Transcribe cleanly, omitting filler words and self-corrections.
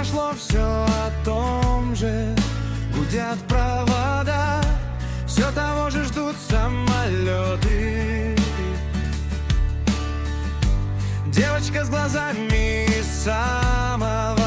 прошло все о том же. Гудят провода, все того же ждут самолеты. Девочка с глазами самого